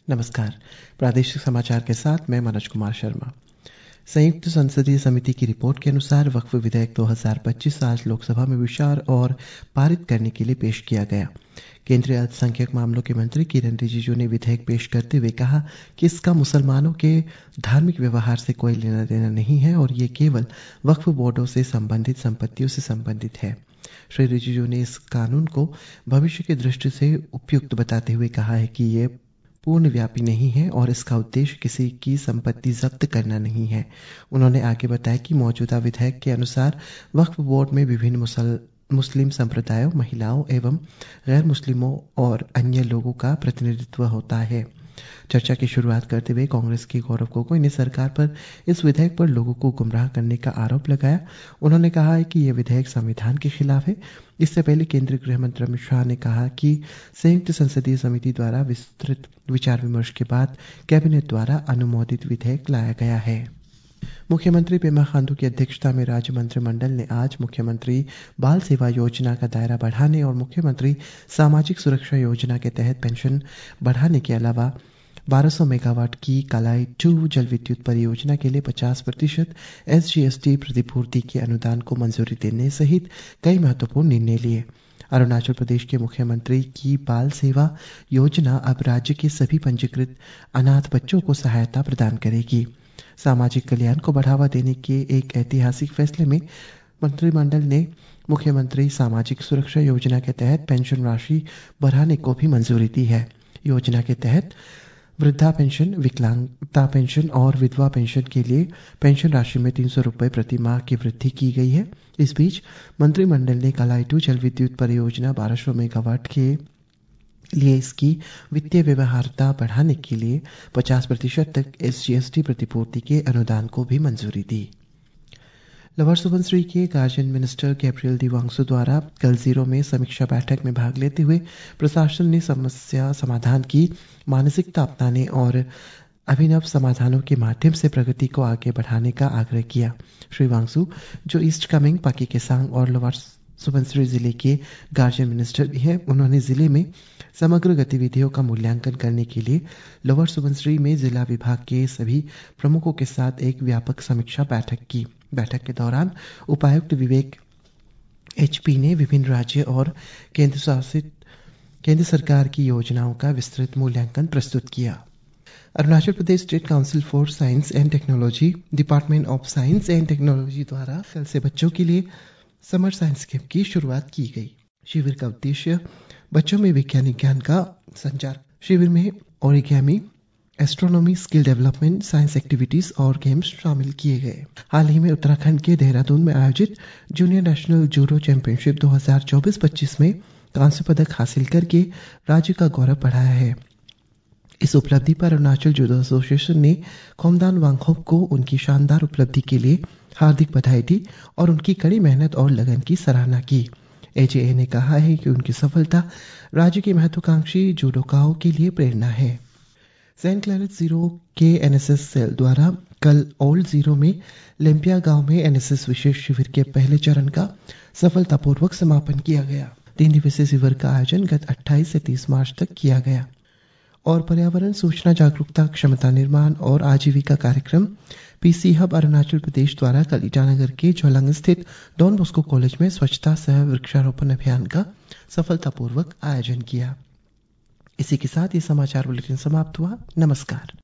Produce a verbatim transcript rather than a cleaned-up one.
नमस्कार। प्रादेशिक समाचार के साथ मैं मनोज कुमार शर्मा। संयुक्त संसदीय समिति की रिपोर्ट के अनुसार वक्फ विधेयक दो हज़ार पच्चीस आज लोकसभा में विचार और पारित करने के लिए पेश किया गया। केंद्रीय अल्पसंख्यक मामलों के मंत्री किरण रिजिजू ने विधेयक पेश करते हुए कहा कि इसका मुसलमानों के धार्मिक व्यवहार से कोई लेना देना नहीं है और ये केवल वक्फ बोर्डों से संबंधित संपत्तियों से संबंधित है। श्री रिजिजू ने इस कानून को भविष्य की दृष्टि से उपयुक्त बताते हुए कहा है कि ये पूर्णव्यापी नहीं है और इसका उद्देश्य किसी की संपत्ति जब्त करना नहीं है। उन्होंने आगे बताया कि मौजूदा विधेयक के अनुसार वक्फ बोर्ड में विभिन्न मुसल मुस्लिम संप्रदायों, महिलाओं एवं गैर मुस्लिमों और अन्य लोगों का प्रतिनिधित्व होता है। चर्चा की शुरुआत करते हुए कांग्रेस के गौरव गोगोई ने सरकार पर इस विधेयक पर लोगों को गुमराह करने का आरोप लगाया। उन्होंने कहा है कि यह विधेयक संविधान के खिलाफ है। इससे पहले केंद्रीय गृह मंत्री अमित शाह ने कहा कि संयुक्त संसदीय समिति द्वारा विस्तृत विचार विमर्श के बाद कैबिनेट द्वारा अनुमोदित विधेयक लाया गया है। मुख्यमंत्री पेमा खांडू की अध्यक्षता में राज्य मंत्रिमंडल ने आज मुख्यमंत्री बाल सेवा योजना का दायरा बढ़ाने और मुख्यमंत्री सामाजिक सुरक्षा योजना के तहत पेंशन बढ़ाने के अलावा बारह सौ मेगावाट की कलाई टू जल विद्युत परियोजना के लिए पचास प्रतिशत एसजीएसटी प्रतिपूर्ति के अनुदान को मंजूरी देने सहित कई महत्वपूर्ण निर्णय लिए। अरुणाचल प्रदेश के मुख्यमंत्री की बाल सेवा योजना अब राज्य के सभी पंजीकृत अनाथ बच्चों को सहायता प्रदान करेगी। सामाजिक कल्याण को बढ़ावा देने के एक ऐतिहासिक फैसले में मंत्रिमंडल ने मुख्यमंत्री सामाजिक सुरक्षा योजना के तहत पेंशन राशि बढ़ाने को भी मंजूरी दी है। योजना के तहत वृद्धा पेंशन, विकलांगता पेंशन और विधवा पेंशन के लिए पेंशन राशि में तीन सौ रुपये प्रति माह की वृद्धि की गई है। इस बीच मंत्रिमंडल ने कलाई टू जल विद्युत परियोजना बारह सौ मेगावाट के लिए इसकी वित्तीय व्यवहार्यता बढ़ाने के लिए पचास प्रतिशत तक एसजीएसटी प्रतिपूर्ति के अनुदान को भी मंजूरी दी। लोअर सुबनसिरी के गार्जियन मिनिस्टर गैब्रियल दीवांगसु द्वारा कल जीरो में समीक्षा बैठक में भाग लेते हुए प्रशासन ने समस्या समाधान की मानसिकता अपनाने और अभिनव समाधानों के माध्यम से प्रगति को आगे बढ़ाने का आग्रह किया। श्री वांगसु, जो ईस्ट कामेंग, पाकी केसांग और लोअर सुबनसिरी जिले के गार्जियन मिनिस्टर भी हैं, उन्होंने जिले में समग्र गतिविधियों का मूल्यांकन करने के लिए लोअर सुबनसिरी में जिला विभाग के सभी प्रमुखों के साथ एक व्यापक समीक्षा बैठक की। बैठक के दौरान उपायुक्त विवेक एचपी ने विभिन्न राज्य और केंद्र शासित केंद्र सरकार की योजनाओं का विस्तृत मूल्यांकन प्रस्तुत किया। Arunachal Pradesh state council for science and technology, department of science and technology द्वारा कल से बच्चों के लिए समर साइंस कैंप की शुरुआत की गई। शिविर का उद्देश्य बच्चों में वैज्ञानिक ज्ञान का संचार। शिविर में origami, astronomy, skill development, science activities और गेम्स शामिल किए गए। हाल ही में उत्तराखंड के देहरादून में आयोजित जूनियर नेशनल जूडो चैंपियनशिप दो हज़ार चौबीस पच्चीस में कांस्य पदक हासिल करके राज्य का गौरव बढ़ाया है। इस उपलब्धि पर अरुणाचल जूडो एसोसिएशन ने खोमदान वांगखोक को उनकी शानदार उपलब्धि के लिए हार्दिक बधाई दी और उनकी कड़ी मेहनत और लगन की सराहना की। एजेए ने कहा है कि उनकी सफलता राज्य के महत्वाकांक्षी जूडोकाओं के लिए प्रेरणा है। सेंट क्लैरेट जीरो के एनएसएस सेल द्वारा कल ओल्ड जीरो में लेम्पिया गांव में एनएसएस विशेष शिविर के पहले चरण का सफलतापूर्वक समापन किया गया। तीन दिवसीय शिविर का आयोजन गत अट्ठाईस से तीस मार्च तक किया गया और पर्यावरण, सूचना जागरूकता, क्षमता निर्माण और आजीविका कार्यक्रम पीसी हब अरुणाचल प्रदेश द्वारा कल ईटानगर के जोलांग स्थित डॉन बॉस्को कॉलेज में स्वच्छता सह वृक्षारोपण अभियान का सफलतापूर्वक आयोजन किया। इसी के साथ ये समाचार बुलेटिन समाप्त हुआ। नमस्कार।